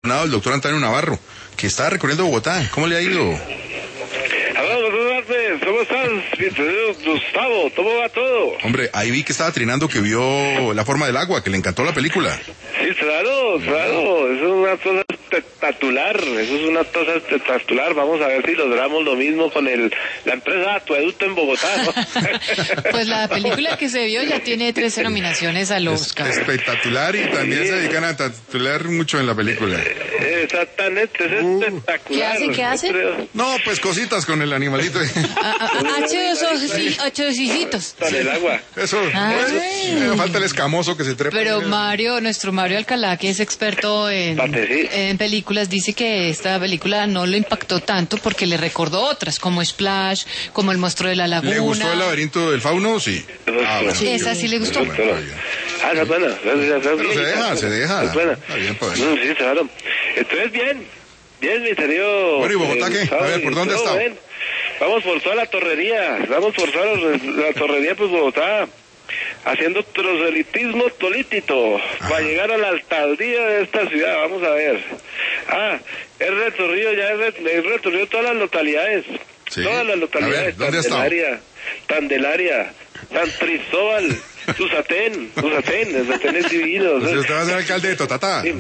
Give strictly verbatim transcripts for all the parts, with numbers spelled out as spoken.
el doctor Antonio Navarro, que está recorriendo Bogotá. ¿Cómo le ha ido? Hola, buenas tardes. ¿Cómo estás? Bienvenido, Gustavo. ¿Cómo va todo? Hombre, ahí vi que estaba trinando, que vio La forma del agua, que le encantó la película. Sí, claro, claro. Eso es una cosa espectacular. Eso es una cosa espectacular. Vamos a ver si logramos lo mismo con el la empresa Acueducto en Bogotá, ¿no? Pues la película que se vio ya tiene trece nominaciones al Oscar. Es espectacular, y también sí. Se dedican a titular mucho en la película. Exactamente, es uh. espectacular. ¿Qué hace? ¿Qué hace? No, pues cositas con el animalito. Ocho hijitos. Con el agua. Eso. eso me falta el escamoso que se trepa. Pero Mario, nuestro Mario Alcalá, que es experto en, en películas, dice que esta película no lo impactó tanto porque le recordó otras, como Splash, como El monstruo de la laguna. ¿Le gustó El laberinto del fauno? Sí. Ah, bueno. Sí, esa sí le gustó. Bueno, bueno. Ah, esa es buena. Pero se deja, se deja. Es buena. Está bien, pues. Mm, sí, claro. Entonces, bien. Bien, mi querido. Bueno, ¿y Bogotá qué? A ver, ¿por dónde está? Ven. Vamos por toda la torrería. Vamos por toda la torrería, pues, Bogotá. Haciendo proselitismo político para llegar a la alcaldía de esta ciudad. Vamos a ver. Ah, es recorrido, ya es recorrido todas las localidades. Sí. Todas las localidades. A ver, ¿dónde Candelaria, Candelaria, San Cristóbal, Susatén, Susatén, Susatén es divino. Pues usted va a ser alcalde de Totatá. Sí,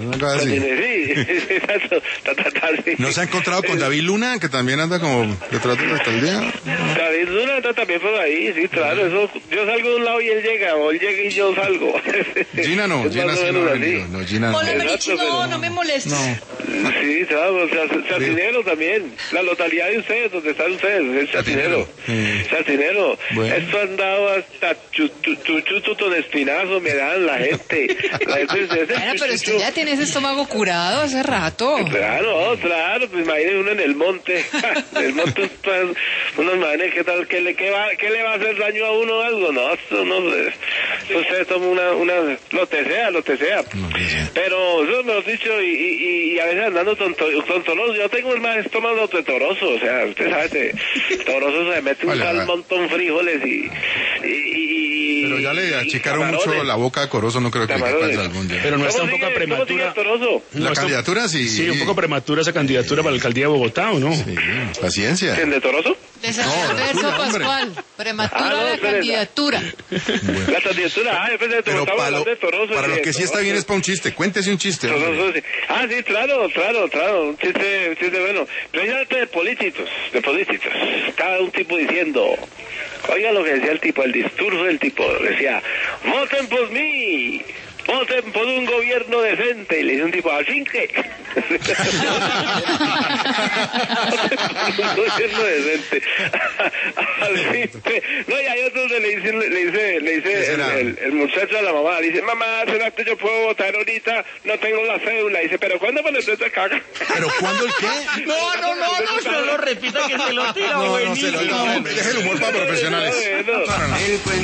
sí, exacto. Totatá, sí. ¿No se ha encontrado con David Luna, que también anda como detrás de la alcaldía? David Luna anda también por ahí, sí, claro. Eso, yo salgo de un lado y él llega, o él llega y yo salgo. Gina no, Gina sí no ha venido. No, Gina no. Hola, Marichi, no, no me molestes. No. Sí, claro, o sea, Chacinero también. La localidad de ustedes, donde están ustedes, es Chacinero. Chacinero. Bueno. Esto han dado hasta chuchuto de espinazo, me dan la gente. La gente dice, bueno, pero usted ya tiene ese estómago curado hace rato. Claro, claro, pues imagínese uno en el monte. El monte están unos manes, ¿qué tal? ¿Qué le, qué va, qué le va a hacer daño a uno o algo? No, esto no, usted toma una, una, lo que sea, lo que sea. Pero eso me lo he dicho, y, y, y a veces andando tonto, tontoroso. Yo tengo el más estómago de toroso, o sea, usted sabe, se, toroso se mete un vale, montón frijoles y, y, y pero ya le achicaron mucho la boca a Corozo, no creo que camarones. le algún día. Pero no está un sigue, poco prematura. La candidatura sí. Sí, un poco prematura esa candidatura para la alcaldía de Bogotá, ¿o no? Sí, paciencia. ¿Quién, de Toroso? De San Alberto no, Pascual. Prematura ah, no, la candidatura. Bueno. La candidatura, ah, después de pero para lo, de Toroso. Para lo que sí está bien es para un chiste. Cuéntese un chiste. Toroso, sí. Ah, sí, claro, claro, claro. Un chiste, un chiste bueno. Pero ya de políticos, de políticos. Cada un tipo diciendo, oiga lo que decía el tipo, el discurso del tipo. Decía, voten por mí. Voten por un gobierno decente. Y le dice un tipo, ¿al fin qué? Un gobierno decente. Al fin qué. No, y hay otros que le dice, le dice, le dice el, el, el muchacho a la mamá, le dice, mamá, ¿será que yo puedo votar ahorita? No tengo la cédula. Y dice, ¿pero cuándo me lo te caga? ¿Pero cuándo el qué? No, no, no, no, se lo repita que se lo tira, no, no, se lo, no, deje el humor para profesionales. No, no.